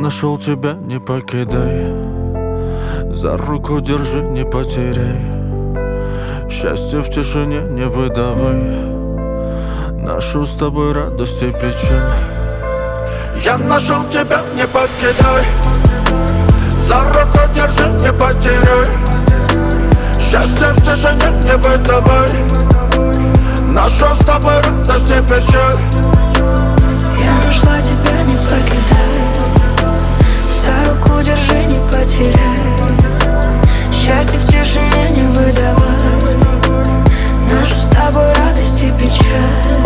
нашел тебя, не покидай. За руку держи, не потеряй. Счастье в тишине не выдавай. Нашу с тобой радость и печаль. Я нашел тебя, не покидай. За руку держи, не потеряй. Счастье в тишине не выдавай. Нашу с тобой радость и печаль. Я нашла тебя, не покидай. За руку держи, не потеряй. Счастье в тишине не выдавай. Нашу с тобой радость и печаль.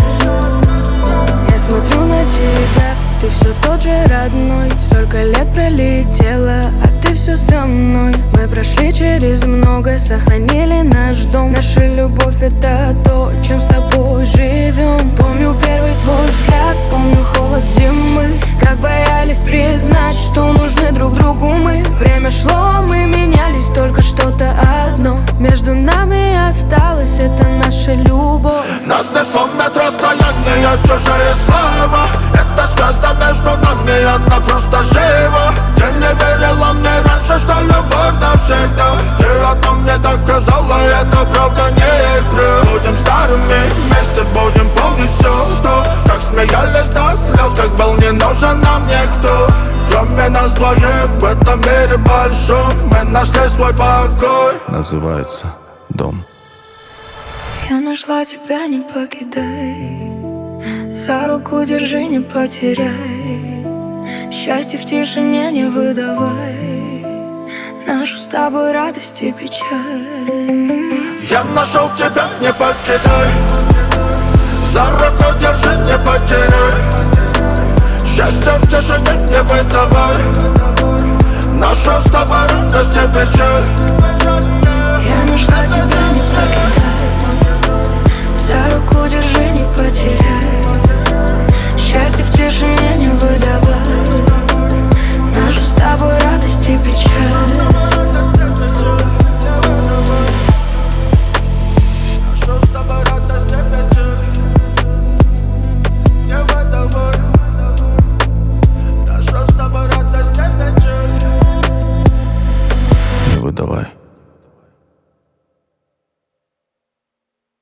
Я смотрю на тебя, ты все тот же родной. Столько лет пролетело, а ты все со мной. Мы прошли через многое, сохранили наш дом. Наша любовь — это то, чем с тобой живем. Помню первый твой взгляд, помню холод зимы. Как боялись признать, что нужны друг другу мы. Время шло, мы менялись, только что-то одно между нами осталось — это наша любовь. Нас несло в метро стояние, чужие слова. Это звезда между нами, она просто жива. Ты не верила мне раньше, что любовь навсегда. Ты одна мне доказала, это правда не игра. Будем старыми, вместе будем помнить все то, как смеялись до слез, как был не нужен нам никто. Кроме нас двоих в этом мире большом мы нашли свой покой. Называется дом. Я нашла тебя, не покидай. За руку держи, не потеряй. Счастье в тишине не выдавай. Нашу с тобой радость и печаль. Я нашел тебя, не покидай. За руку держи, не потеряй. Счастье в тишине не выдавай. Нашу с тобой радость и печаль. Я нашла тебя, не покидай. За руку держи, не потеряй.